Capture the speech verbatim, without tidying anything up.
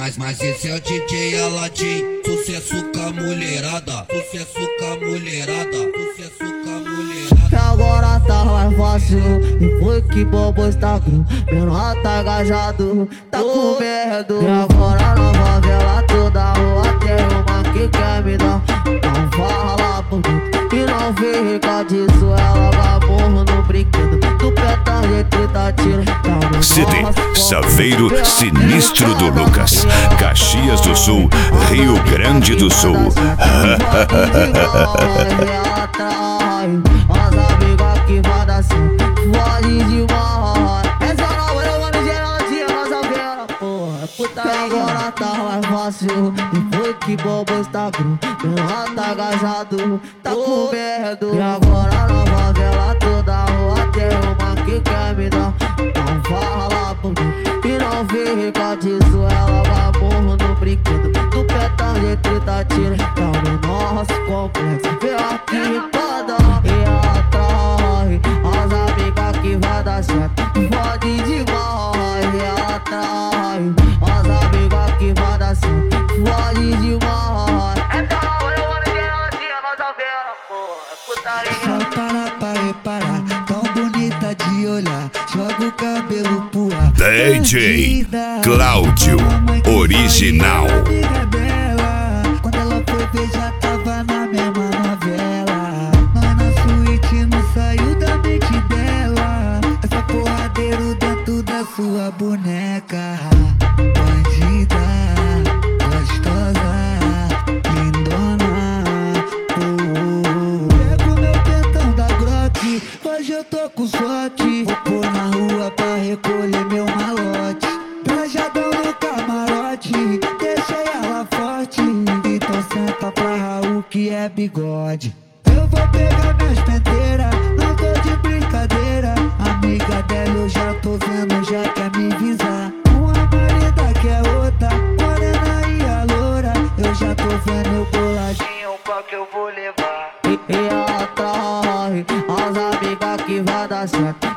Mas, mas esse é o D J Aladim, sucesso com a mulherada, sucesso com a mulherada, sucesso com a mulherada. Que agora tá mais fácil, e foi que bobo está cru. Menor tá agajado, tá com medo. E agora na favela toda rua tem uma que quer me dar. Não fala por mim, e não fica disso. Ela vai morrer no brinquedo, do petão de trinta tiros. C D Saveiro Sinistro do Lucas, Caxias do Sul, Rio Grande do Sul. As amigas que vai dar sim, fode demais. Essa nova eu mando geladinha, nossa vela, porra, puta. Que agora tá mais fácil, e foi que bobo está cru. Menor tá agajado, tá com medo. E agora na favela toda rua tem uma que quer me dar. Não fala por mim, e não fica disso. Ela vai morrer no brinquedo, do petão de trinta tiros. Tá no nosso complexo, vê aqui pra dar. E atrai as amigas que vai dar certo, fode demais. E atrai as amigas que vai dar certo, fode demais. Essa hora eu mando geladinha, nossa vela, porra, putaria. Só para pra reparar, tão bonita de olhar, joga o cabelo pro ar. D J Cláudio Original. Amiga dela, quando ela foi ver já tava na mesma novela. Nós na suíte não saiu da mente dela. Essa porradeiro dentro da sua boneca. Bandida, gostosa, lindona. Oh, oh. Pego meu pentão da Glock, hoje eu tô com sorte. Vou pôr na rua pra recolher meu malote. Trajadão no camarote, deixei ela forte. Então senta pra Raul que é bigode. Eu vou pegar minhas penteiras, não tô de brincadeira. Amiga dela eu já tô vendo, já quer me visar. Uma marida que é outra, morena e a loura. Eu já tô vendo eu boladinho, qual que eu vou levar. E, e atrai as amigas que vai dar certo,